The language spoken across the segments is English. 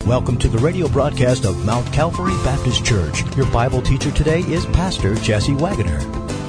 Welcome to the radio broadcast of Mount Calvary Baptist Church. Your Bible teacher today is Pastor Jesse Wagoner.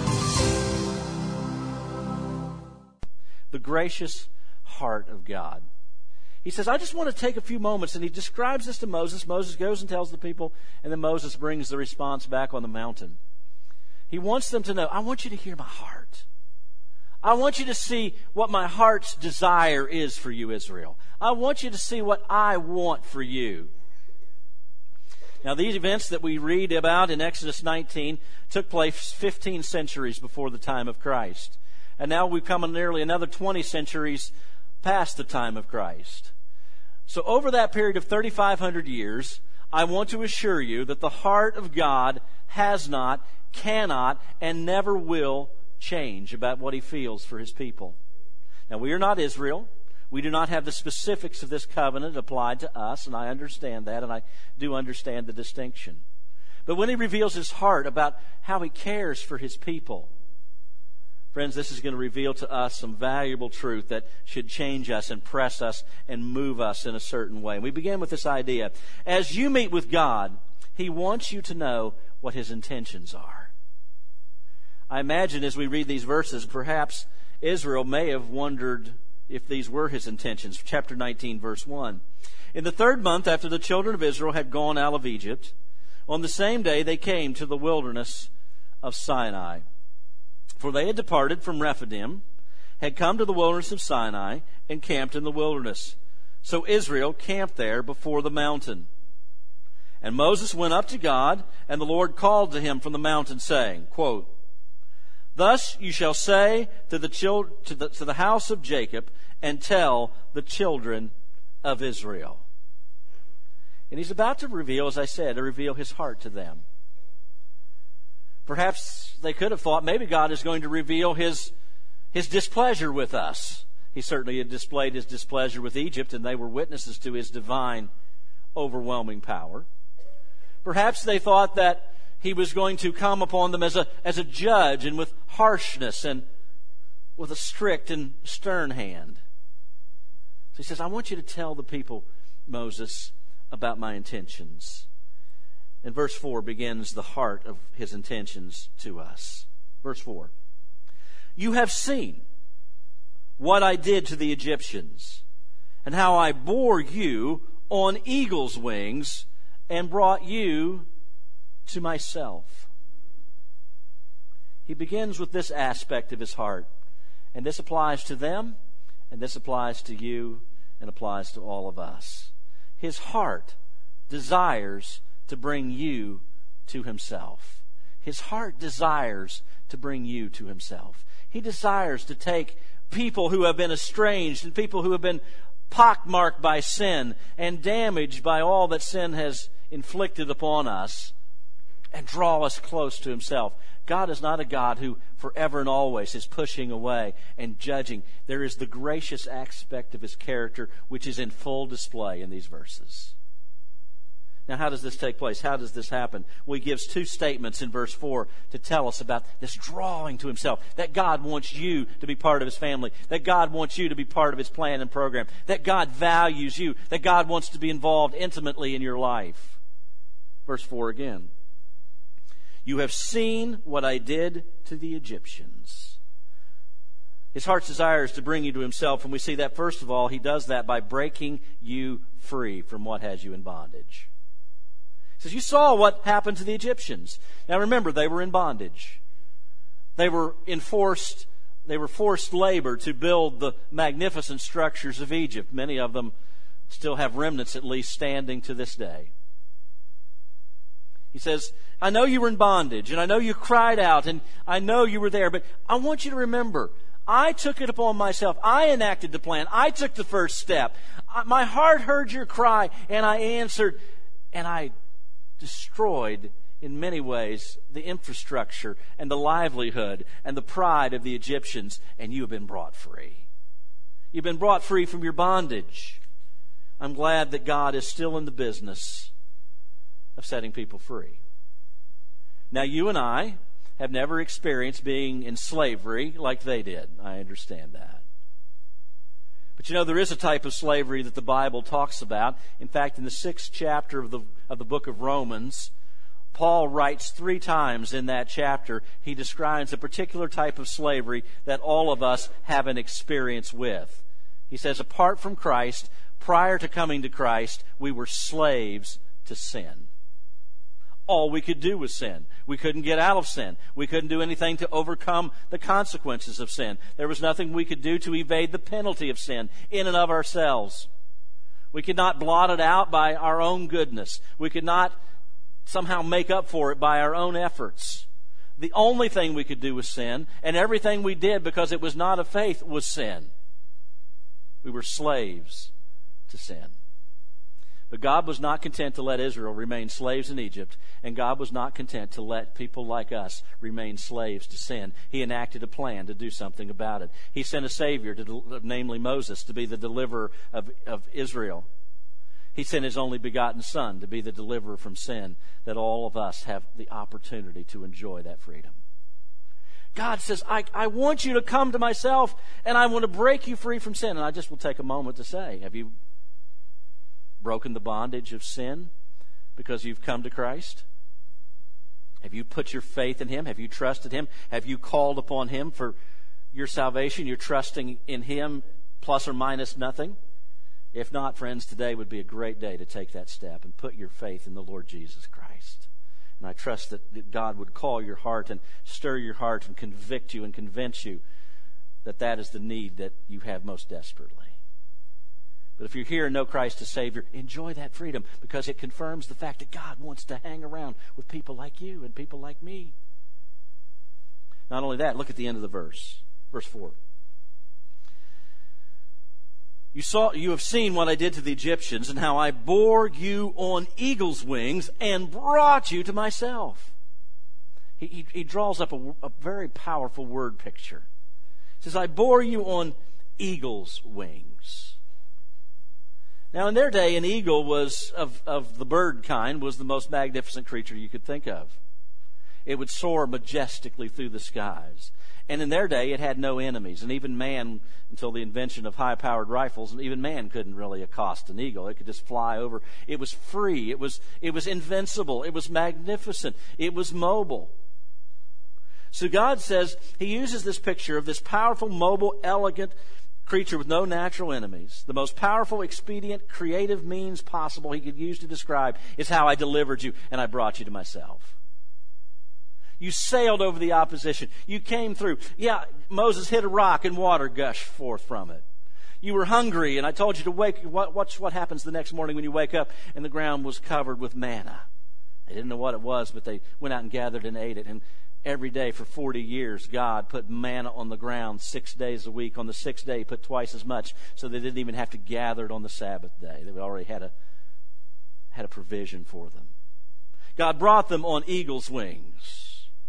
The gracious heart of God. He says, I just want to take a few moments, and he describes this to Moses. Moses goes and tells the people, and then Moses brings the response back on the mountain. He wants them to know, I want you to hear my heart. I want you to see what my heart's desire is for you, Israel. I want you to see what I want for you. Now, these events that we read about in Exodus 19 took place 15 centuries before the time of Christ. And now we've come nearly another 20 centuries past the time of Christ. So over that period of 3,500 years, I want to assure you that the heart of God has not, cannot, and never will change about what he feels for his people. Now, we are not Israel. We do not have the specifics of this covenant applied to us, and I understand that, and I do understand the distinction. But when he reveals his heart about how he cares for his people, friends, this is going to reveal to us some valuable truth that should change us and press us and move us in a certain way. And we begin with this idea. As you meet with God, he wants you to know what his intentions are. I imagine as we read these verses, perhaps Israel may have wondered if these were his intentions. Chapter 19, verse 1. In the 3rd month after the children of Israel had gone out of Egypt, on the same day they came to the wilderness of Sinai. For they had departed from Rephidim, had come to the wilderness of Sinai, and camped in the wilderness. So Israel camped there before the mountain. And Moses went up to God, and the Lord called to him from the mountain, saying, quote, Thus you shall say to the house of Jacob, and tell the children of Israel. And he's about to reveal, as I said, to reveal his heart to them. Perhaps they could have thought maybe God is going to reveal his displeasure with us. He certainly had displayed his displeasure with Egypt, and they were witnesses to his divine, overwhelming power. Perhaps they thought that he was going to come upon them as a judge, and with harshness and with a strict and stern hand. So he says, I want you to tell the people, Moses, about my intentions. And verse 4 begins the heart of his intentions to us. Verse 4. You have seen what I did to the Egyptians, and how I bore you on eagle's wings and brought you to myself. He begins with this aspect of his heart. And this applies to them, and this applies to you, and applies to all of us. His heart desires to bring you to himself. His heart desires to bring you to himself. He desires to take people who have been estranged and people who have been pockmarked by sin and damaged by all that sin has inflicted upon us, and draw us close to himself. God is not a God who forever and always is pushing away and judging. There is the gracious aspect of his character which is in full display in these verses. Now, how does this take place? How does this happen? Well, he gives 2 statements in verse 4 to tell us about this drawing to himself, that God wants you to be part of his family, that God wants you to be part of his plan and program, that God values you, that God wants to be involved intimately in your life. Verse 4 again. You have seen what I did to the Egyptians. His heart's desire is to bring you to himself, and we see that, first of all, he does that by breaking you free from what has you in bondage. He says, you saw what happened to the Egyptians. Now remember, they were in bondage. They were forced labor to build the magnificent structures of Egypt. Many of them still have remnants, at least, standing to this day. He says, I know you were in bondage, and I know you cried out, and I know you were there, but I want you to remember, I took it upon myself. I enacted the plan. I took the first step. My heart heard your cry, and I answered, and I destroyed, in many ways, the infrastructure and the livelihood and the pride of the Egyptians, and you have been brought free. You've been brought free from your bondage. I'm glad that God is still in the business of setting people free. Now, you and I have never experienced being in slavery like they did. I understand that. But you know, there is a type of slavery that the Bible talks about. In fact, in the 6th chapter of the book of Romans, Paul writes 3 times in that chapter, he describes a particular type of slavery that all of us have an experience with. He says, apart from Christ, prior to coming to Christ, we were slaves to sin. All we could do was sin. We couldn't get out of sin. We couldn't do anything to overcome the consequences of sin. There was nothing we could do to evade the penalty of sin in and of ourselves. We could not blot it out by our own goodness. We could not somehow make up for it by our own efforts. The only thing we could do was sin, and everything we did because it was not of faith was sin. We were slaves to sin. But God was not content to let Israel remain slaves in Egypt, and God was not content to let people like us remain slaves to sin. He enacted a plan to do something about it. He sent a Savior, namely Moses, to be the deliverer of Israel. He sent His only begotten Son to be the deliverer from sin, that all of us have the opportunity to enjoy that freedom. God says, I want you to come to myself, and I want to break you free from sin. And I just will take a moment to say, have you broken the bondage of sin because you've come to Christ? Have you put your faith in Him? Have you trusted Him? Have you called upon Him for your salvation? You're trusting in Him plus or minus nothing? If not, friends, today would be a great day to take that step and put your faith in the Lord Jesus Christ. And I trust that God would call your heart and stir your heart and convict you and convince you that that is the need that you have most desperately. But if you're here and know Christ as Savior, enjoy that freedom, because it confirms the fact that God wants to hang around with people like you and people like me. Not only that, look at the end of the verse. Verse 4. You have seen what I did to the Egyptians, and how I bore you on eagle's wings and brought you to myself. He draws up a very powerful word picture. He says, I bore you on eagle's wings. Now, in their day, an eagle was of the bird kind, was the most magnificent creature you could think of. It would soar majestically through the skies. And in their day, it had no enemies. And even man, until the invention of high-powered rifles, even man couldn't really accost an eagle. It could just fly over. It was free. It was invincible. It was magnificent. It was mobile. So God says, He uses this picture of this powerful, mobile, elegant creature with no natural enemies. The most powerful, expedient, creative means possible He could use to describe is how I delivered you and I brought you to myself. You sailed over the opposition. You came through. Yeah, Moses hit a rock and water gushed forth from it. You were hungry, and I told you to wake. Watch what happens the next morning when you wake up, and the ground was covered with manna. They didn't know what it was, but they went out and gathered and ate it. And every day for 40 years, God put manna on the ground 6 days a week. On the 6th day, He put twice as much, so they didn't even have to gather it on the Sabbath day. They already had a provision for them. God brought them on eagle's wings.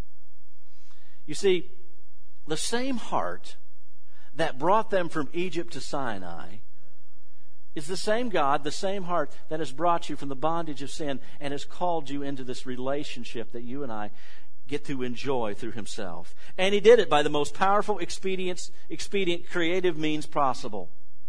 You see, the same heart that brought them from Egypt to Sinai is the same God, the same heart that has brought you from the bondage of sin and has called you into this relationship that you and I get to enjoy through Himself. And He did it by the most powerful, expedient, creative means possible.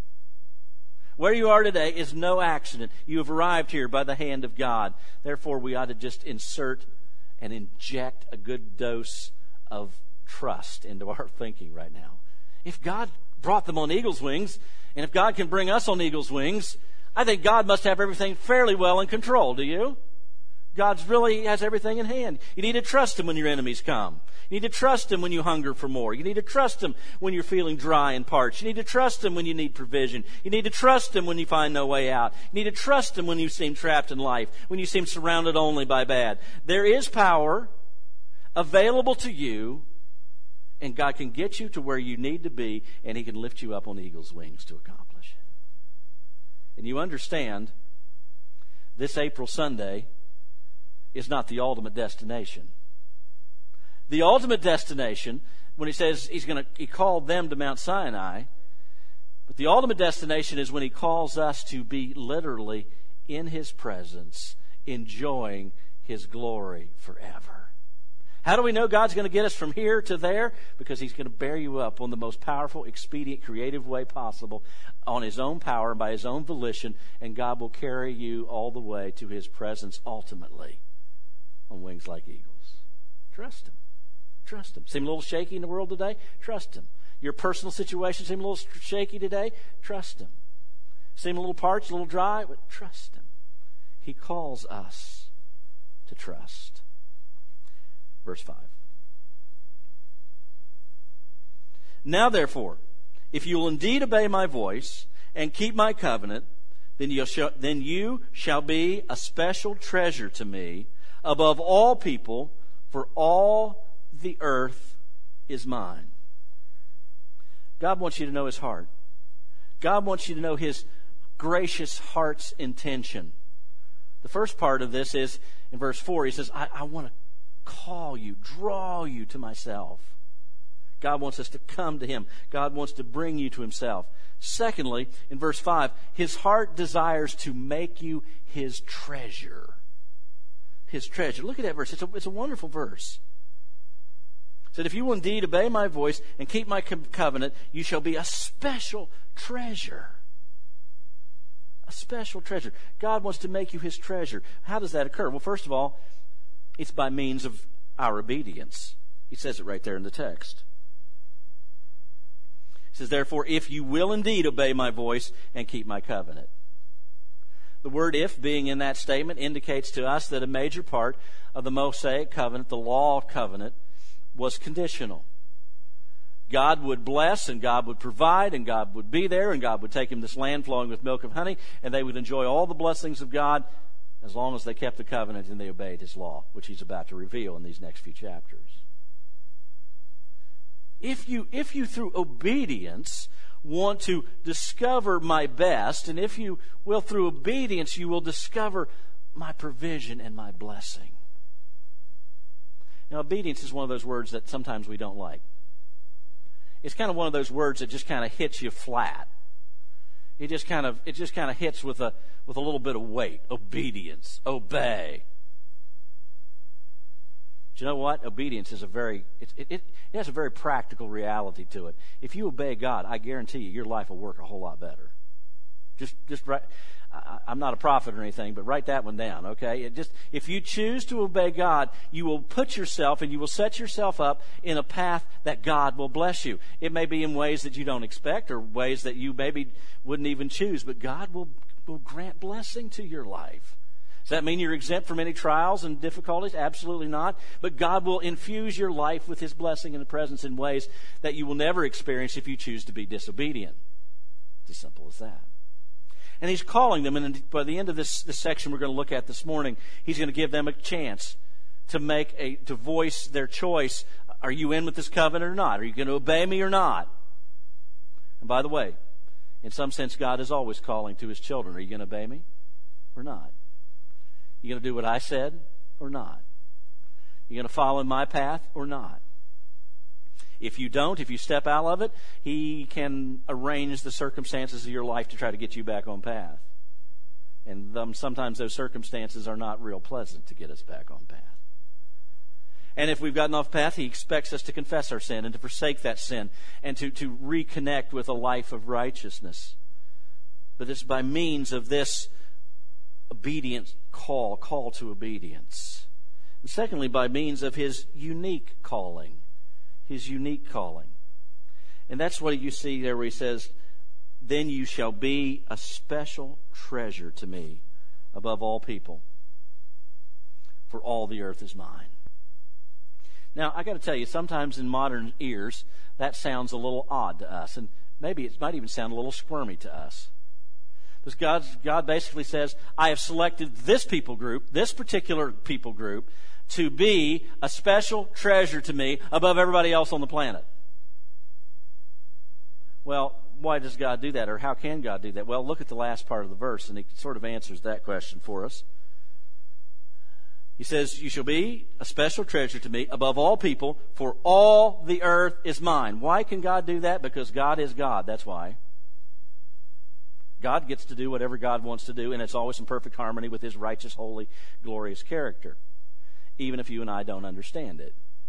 Where you are today is no accident. You have arrived here by the hand of God. Therefore, we ought to just insert and inject a good dose of trust into our thinking right now. If God brought them on eagle's wings, and if God can bring us on eagle's wings, I think God must have everything fairly well in control. Do you? God really has everything in hand. You need to trust Him when your enemies come. You need to trust Him when you hunger for more. You need to trust Him when you're feeling dry and parched. You need to trust Him when you need provision. You need to trust Him when you find no way out. You need to trust Him when you seem trapped in life, when you seem surrounded only by bad. There is power available to you, and God can get you to where you need to be, and He can lift you up on eagle's wings to accomplish it. And you understand, this April Sunday is not the ultimate destination. The ultimate destination, when He says He called them to Mount Sinai, but the ultimate destination is when He calls us to be literally in His presence, enjoying His glory forever. How do we know God's going to get us from here to there? Because He's going to bear you up on the most powerful, expedient, creative way possible on His own power and by His own volition, and God will carry you all the way to His presence ultimately on wings like eagles. Trust Him. Trust Him. Seem a little shaky in the world today? Trust Him. Your personal situation seem a little shaky today? Trust Him. Seem a little parched, a little dry? But trust Him. He calls us to trust. Verse 5. Now therefore, if you will indeed obey my voice and keep my covenant, then you shall be a special treasure to me above all people, for all the earth is mine. God wants you to know His heart. God wants you to know His gracious heart's intention. The first part of this is in verse 4. He says, I want to call you, draw you to myself. God wants us to come to Him. God wants to bring you to Himself. Secondly, in verse 5, His heart desires to make you His treasure. His treasure. Look at that verse. It's a wonderful verse. It said, if you will indeed obey my voice and keep my covenant, you shall be a special treasure. A special treasure. God wants to make you His treasure. How does that occur? Well, first of all, it's by means of our obedience. He says it right there in the text. He says, therefore, if you will indeed obey my voice and keep my covenant. The word if being in that statement indicates to us that a major part of the Mosaic covenant, the law covenant, was conditional. God would bless and God would provide and God would be there and God would take him this land flowing with milk and honey, and they would enjoy all the blessings of God as long as they kept the covenant and they obeyed His law, which He's about to reveal in these next few chapters. If you through obedience want to discover my best, and if you will through obedience, you will discover my provision and my blessing. Now, obedience is one of those words that sometimes we don't like. It's kind of one of those words that just kind of hits you flat. It just kind of hits with a little bit of weight. Obedience, obey. But you know what? Obedience is it has a very practical reality to it. If you obey God, I guarantee you, your life will work a whole lot better. Just right. I'm not a prophet or anything, but write that one down, okay? If you choose to obey God, you will put yourself and you will set yourself up in a path that God will bless you. It may be in ways that you don't expect or ways that you maybe wouldn't even choose, but God will grant blessing to your life. Does that mean you're exempt from any trials and difficulties? Absolutely not. But God will infuse your life with His blessing and the presence in ways that you will never experience if you choose to be disobedient. It's as simple as that. And He's calling them, and by the end of this section we're going to look at this morning, He's going to give them a chance to voice their choice. Are you in with this covenant or not? Are you going to obey me or not? And by the way, in some sense, God is always calling to His children. Are you going to obey me or not? You going to do what I said or not? You going to follow my path or not? If you don't, if you step out of it, He can arrange the circumstances of your life to try to get you back on path. And sometimes those circumstances are not real pleasant to get us back on path. And if we've gotten off path, He expects us to confess our sin and to forsake that sin and to reconnect with a life of righteousness. But it's by means of this obedient call to obedience. And secondly, by means of His unique calling. His unique calling. And that's what you see there where He says, then you shall be a special treasure to me above all people, for all the earth is mine. Now, I got to tell you, sometimes in modern ears, that sounds a little odd to us, and maybe it might even sound a little squirmy to us. Because God basically says, I have selected this people group, this particular people group, to be a special treasure to me above everybody else on the planet. Well, why does God do that? Or how can God do that? Well, look at the last part of the verse, and He sort of answers that question for us. He says, you shall be a special treasure to me above all people, for all the earth is mine. Why can God do that? Because God is God. That's why. God gets to do whatever God wants to do, and it's always in perfect harmony with His righteous, holy, glorious character, even if you and I don't understand it.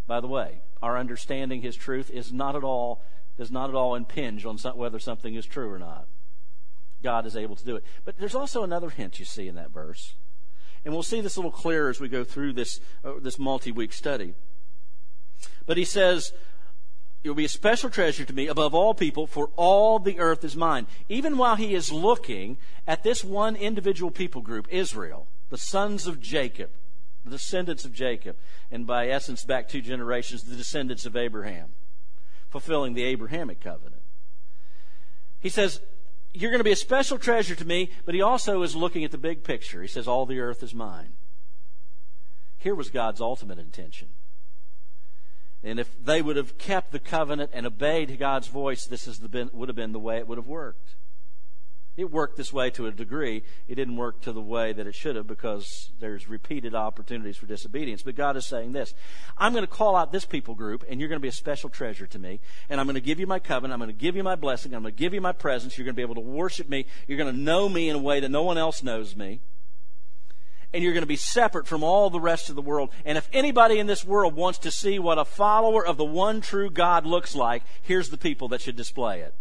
By the way, our understanding His truth does not at all impinge on whether something is true or not. God is able to do it. But there's also another hint you see in that verse. And we'll see this a little clearer as we go through this multi-week study. But He says, "You'll be a special treasure to me above all people, for all the earth is mine." Even while He is looking at this one individual people group, Israel, the sons of Jacob, the descendants of Jacob, and by essence back 2 generations, the descendants of Abraham, fulfilling the Abrahamic covenant. He says, "You're going to be a special treasure to me," but He also is looking at the big picture. He says, "All the earth is mine." Here was God's ultimate intention. And if they would have kept the covenant and obeyed God's voice, this would have been the way it would have worked. It worked this way to a degree. It didn't work to the way that it should have, because there's repeated opportunities for disobedience. But God is saying this: I'm going to call out this people group, and you're going to be a special treasure to me. And I'm going to give you my covenant. I'm going to give you my blessing. I'm going to give you my presence. You're going to be able to worship me. You're going to know me in a way that no one else knows me. And you're going to be separate from all the rest of the world. And if anybody in this world wants to see what a follower of the one true God looks like, here's the people that should display it.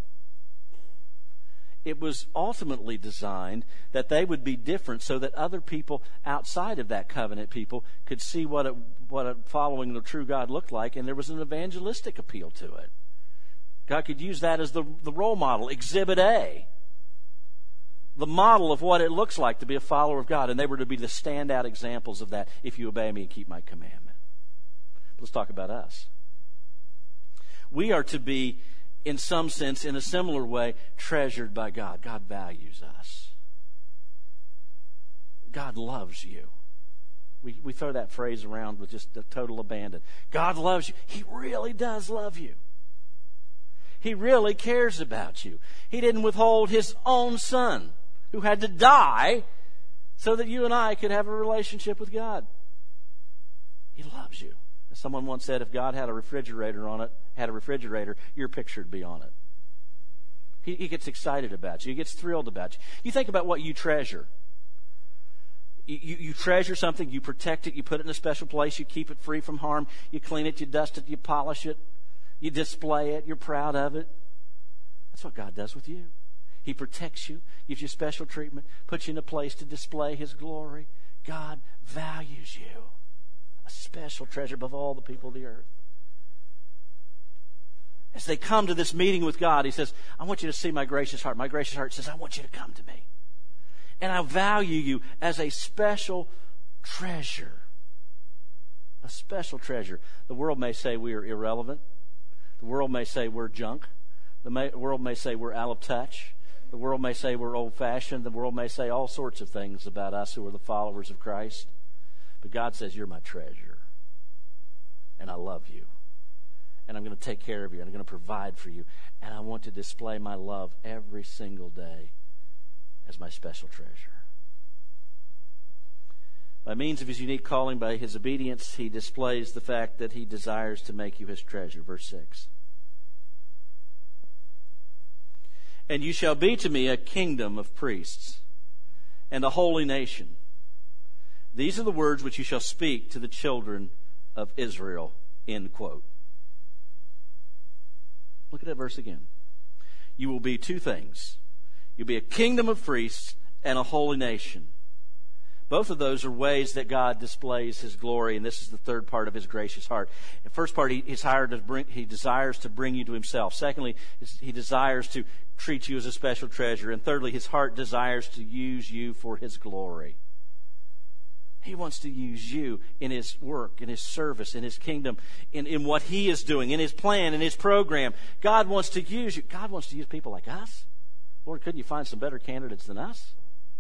It was ultimately designed that they would be different so that other people outside of that covenant people could see what a following the true God looked like, and there was an evangelistic appeal to it. God could use that as the role model, Exhibit A, the model of what it looks like to be a follower of God, and they were to be the standout examples of that. If you obey me and keep my commandment. Let's talk about us. We are to be, in some sense, in a similar way, treasured by God. God values us. God loves you. We throw that phrase around with just a total abandon. God loves you. He really does love you. He really cares about you. He didn't withhold His own Son, who had to die so that you and I could have a relationship with God. He loves you. As someone once said, if God had a refrigerator, your picture would be on it. He gets excited about you. He gets thrilled about you. You think about what you treasure. You treasure something, you protect it, you put it in a special place, you keep it free from harm, you clean it, you dust it, you polish it, you display it, you're proud of it. That's what God does with you. He protects you, gives you special treatment, puts you in a place to display His glory. God values you. A special treasure above all the people of the earth. As they come to this meeting with God, He says, I want you to see my gracious heart. My gracious heart says, I want you to come to me. And I value you as a special treasure. A special treasure. The world may say we are irrelevant. The world may say we're junk. The world may say we're out of touch. The world may say we're old-fashioned. The world may say all sorts of things about us who are the followers of Christ. But God says, you're my treasure. And I love you. And I'm going to take care of you. And I'm going to provide for you. And I want to display my love every single day as my special treasure. By means of His unique calling, by His obedience, He displays the fact that He desires to make you His treasure. Verse 6. And you shall be to me a kingdom of priests and a holy nation. These are the words which you shall speak to the children of Israel. End quote. Look at that verse again. You will be two things. You'll be a kingdom of priests and a holy nation. Both of those are ways that God displays His glory, and this is the third part of His gracious heart. The first part, He desires to bring you to Himself. Secondly, He desires to treat you as a special treasure. And thirdly, His heart desires to use you for His glory. He wants to use you in His work, in His service, in His kingdom, in what He is doing, in His plan, in His program. God wants to use you. God wants to use people like us. Lord, couldn't you find some better candidates than us?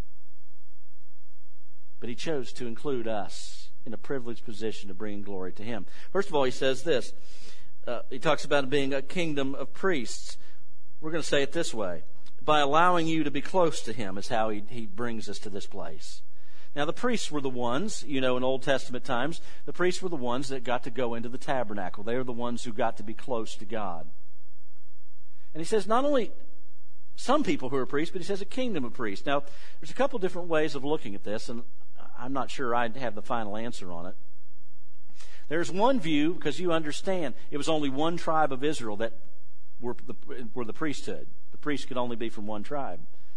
But He chose to include us in a privileged position to bring glory to Him. First of all, He says this. He talks about being a kingdom of priests. We're going to say it this way. By allowing you to be close to Him is how He brings us to this place. Now, the priests were the ones, in Old Testament times, the priests were the ones that got to go into the tabernacle. They were the ones who got to be close to God. And He says not only some people who are priests, but He says a kingdom of priests. Now, there's a couple different ways of looking at this, and I'm not sure I have the final answer on it. There's one view, because you understand, it was only one tribe of Israel that were the priesthood. The priest could only be from one tribe.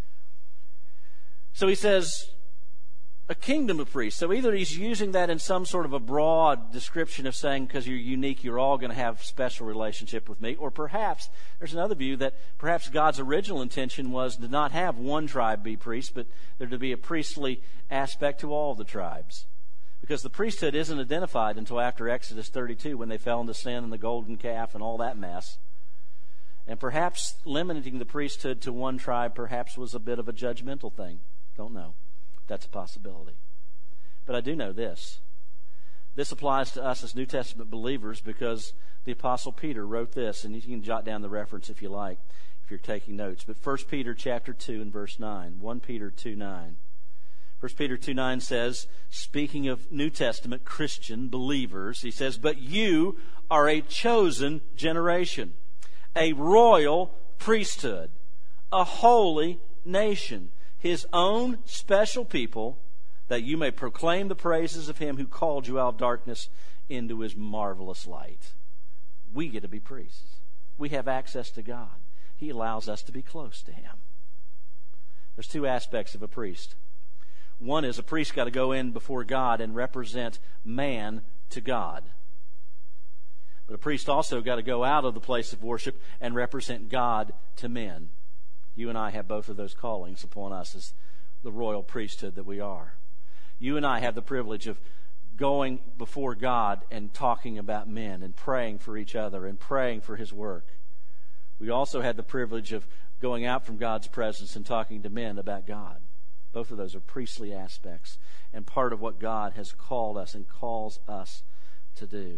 So he says, a kingdom of priests. So either he's using that in some sort of a broad description of saying, because you're unique, you're all going to have a special relationship with me. Or perhaps there's another view that perhaps God's original intention was to not have one tribe be priests, but there to be a priestly aspect to all the tribes. Because the priesthood isn't identified until after Exodus 32, when they fell into sin and the golden calf and all that mess. And perhaps limiting the priesthood to one tribe perhaps was a bit of a judgmental thing. Don't know. That's a possibility. But I do know this. This applies to us as New Testament believers because the Apostle Peter wrote this, and you can jot down the reference if you like, if you're taking notes. But 1 Peter chapter 2 and verse 9. 1 Peter 2:9. 1 Peter 2:9 says, speaking of New Testament Christian believers, he says, but you are a chosen generation, a royal priesthood, a holy nation, His own special people, that you may proclaim the praises of Him who called you out of darkness into His marvelous light. We get to be priests. We have access to God. He allows us to be close to Him. There's two aspects of a priest. One is a priest got to go in before God and represent man to God. But a priest also got to go out of the place of worship and represent God to men. You and I have both of those callings upon us as the royal priesthood that we are. You and I have the privilege of going before God and talking about men and praying for each other and praying for His work. We also have the privilege of going out from God's presence and talking to men about God. Both of those are priestly aspects and part of what God has called us and calls us to do.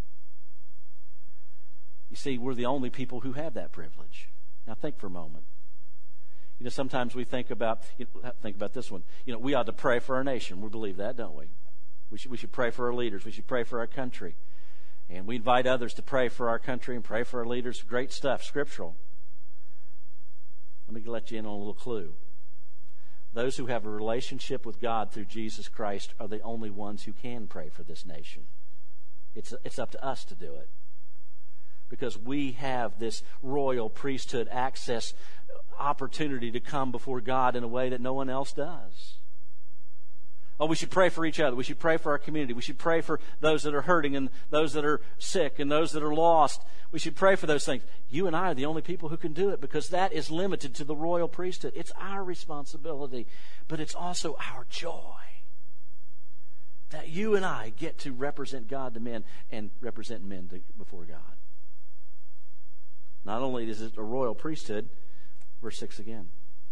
You see, we're the only people who have that privilege. Now think for a moment. You know, sometimes we think about this one. You know, we ought to pray for our nation. We believe that, don't we? We should pray for our leaders. We should pray for our country. And we invite others to pray for our country and pray for our leaders. Great stuff, scriptural. Let me let you in on a little clue. Those who have a relationship with God through Jesus Christ are the only ones who can pray for this nation. It's up to us to do it. Because we have this royal priesthood access opportunity to come before God in a way that no one else does. Oh, we should pray for each other. We should pray for our community. We should pray for those that are hurting and those that are sick and those that are lost. We should pray for those things. You and I are the only people who can do it because that is limited to the royal priesthood. It's our responsibility, but it's also our joy that you and I get to represent God to men and represent men before God. Not only is it a royal priesthood, verse 6 again,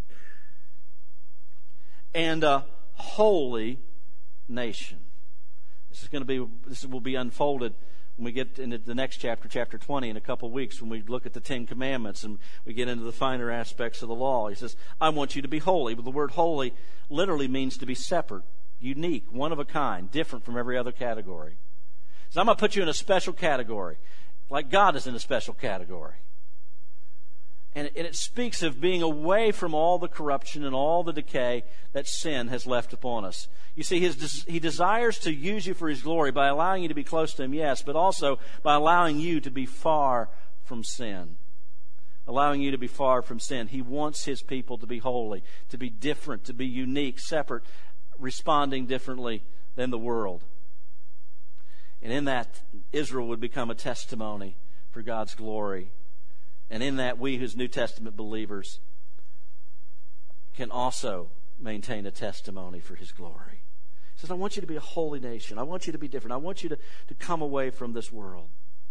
and a holy nation. This will be unfolded when we get into the next chapter, chapter 20, in a couple of weeks, when we look at the Ten Commandments and we get into the finer aspects of the law. He says, I want you to be holy. But the word holy literally means to be separate, unique, one of a kind, different from every other category. So I'm going to put you in a special category, like God is in a special category. And it speaks of being away from all the corruption and all the decay that sin has left upon us. You see, He desires to use you for His glory by allowing you to be close to Him, yes, but also by allowing you to be far from sin. Allowing you to be far from sin. He wants His people to be holy, to be different, to be unique, separate, responding differently than the world. And in that, Israel would become a testimony for God's glory. And in that, we as New Testament believers can also maintain a testimony for His glory. He says, I want you to be a holy nation. I want you to be different. I want you to come away from this world.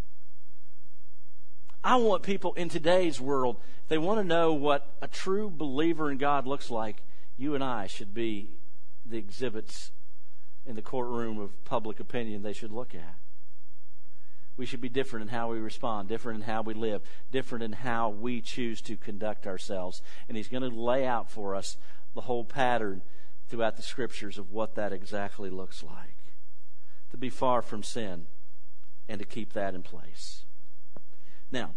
I want people in today's world, if they want to know what a true believer in God looks like, you and I should be the exhibits in the courtroom of public opinion they should look at. We should be different in how we respond, different in how we live, different in how we choose to conduct ourselves. And He's going to lay out for us the whole pattern throughout the Scriptures of what that exactly looks like. To be far from sin and to keep that in place. Now,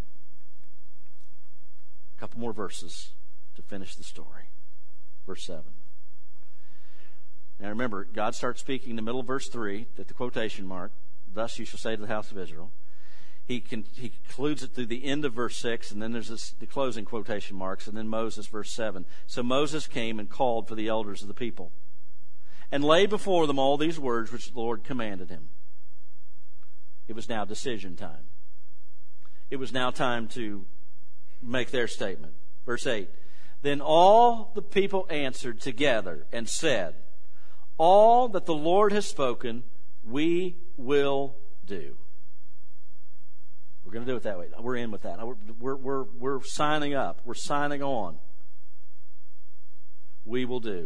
a couple more verses to finish the story. Verse 7. Now remember, God starts speaking in the middle of verse 3 at the quotation mark. thus you shall say to the house of Israel. He concludes it through the end of verse 6, and then there's the closing quotation marks, and then Moses, verse 7. So Moses came and called for the elders of the people, and laid before them all these words which the Lord commanded him. It was now decision time. It was now time to make their statement. Verse 8. Then all the people answered together and said, all that the Lord has spoken, we will do. We're going to do it that way. We're in with that. We're signing up. We're signing on. We will do.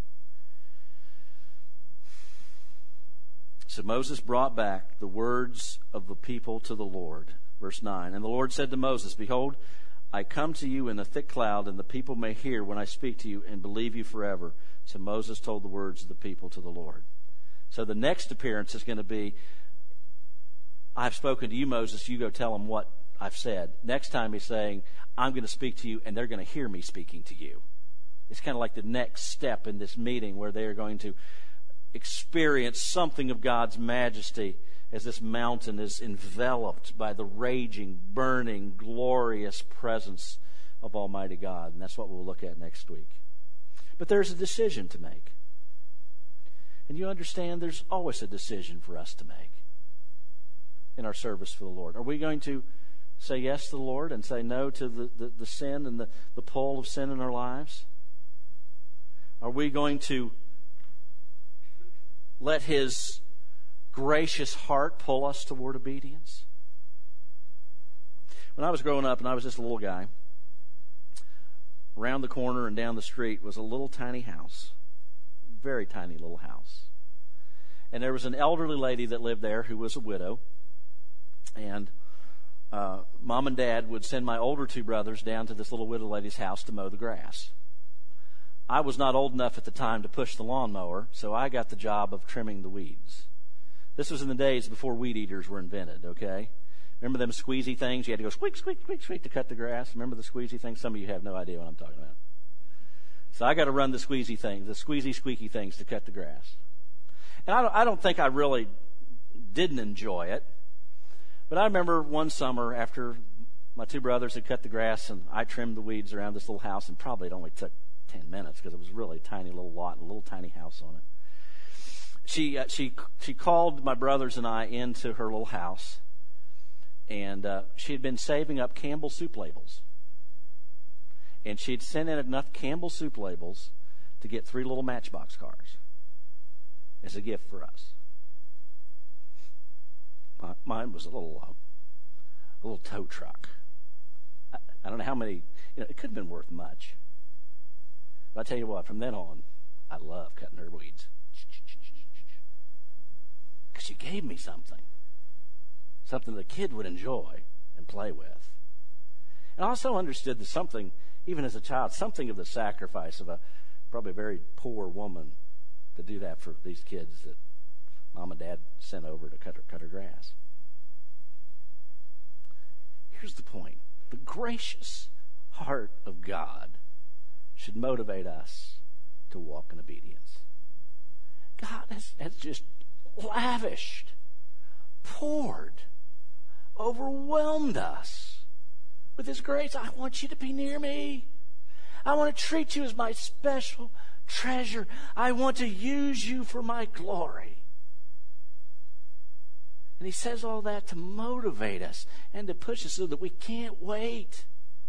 So Moses brought back the words of the people to the Lord. Verse 9. And the Lord said to Moses, behold, I come to you in a thick cloud, and the people may hear when I speak to you and believe you forever. So Moses told the words of the people to the Lord. So the next appearance is going to be, I've spoken to you, Moses, you go tell them what I've said. Next time he's saying, I'm going to speak to you, and they're going to hear me speaking to you. It's kind of like the next step in this meeting where they're going to experience something of God's majesty as this mountain is enveloped by the raging, burning, glorious presence of Almighty God. And that's what we'll look at next week. But there's a decision to make. And you understand there's always a decision for us to make in our service for the Lord. Are we going to say yes to the Lord and say no to the sin and the pull of sin in our lives? Are we going to let His gracious heart pull us toward obedience? When I was growing up and I was just a little guy, around the corner and down the street was a little tiny house. Very tiny little house. And there was an elderly lady that lived there who was a widow. And Mom and Dad would send my older two brothers down to this little widow lady's house to mow the grass. I was not old enough at the time to push the lawnmower, so I got the job of trimming the weeds. This was in the days before weed eaters were invented, okay? Remember them squeezy things? You had to go squeak, squeak, squeak, squeak to cut the grass. Remember the squeezy things? Some of you have no idea what I'm talking about. So I got to run the squeezy things, the squeezy, squeaky things to cut the grass. And I don't think I really didn't enjoy it. But I remember one summer after my two brothers had cut the grass and I trimmed the weeds around this little house, and probably it only took 10 minutes because it was really a tiny little lot and a little tiny house on it. She called my brothers and I into her little house, and she had been saving up Campbell soup labels. And she'd sent in enough Campbell soup labels to get 3 little Matchbox cars as a gift for us. Mine was a little tow truck. I don't know how many, it couldn't have been worth much. But I tell you what, from then on, I love cutting her weeds. Because she gave me something that a kid would enjoy and play with. And I also understood that something, even as a child, something of the sacrifice of probably a very poor woman to do that for these kids that Mom and Dad sent over to cut her grass. Here's the point. The gracious heart of God should motivate us to walk in obedience. God has just lavished, poured, overwhelmed us with His grace. I want you to be near me. I want to treat you as my special treasure. I want to use you for my glory. And He says all that to motivate us and to push us so that we can't wait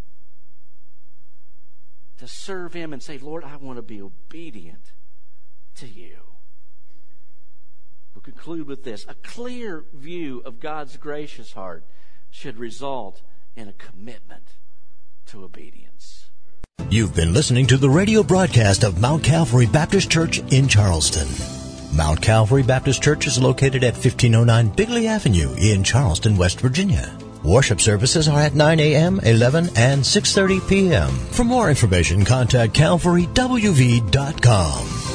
to serve Him and say, Lord, I want to be obedient to you. We'll conclude with this. A clear view of God's gracious heart should result in a commitment to obedience. You've been listening to the radio broadcast of Mount Calvary Baptist Church in Charleston. Mount Calvary Baptist Church is located at 1509 Bigley Avenue in Charleston, West Virginia. Worship services are at 9 a.m., 11, and 6:30 p.m. For more information, contact calvarywv.com.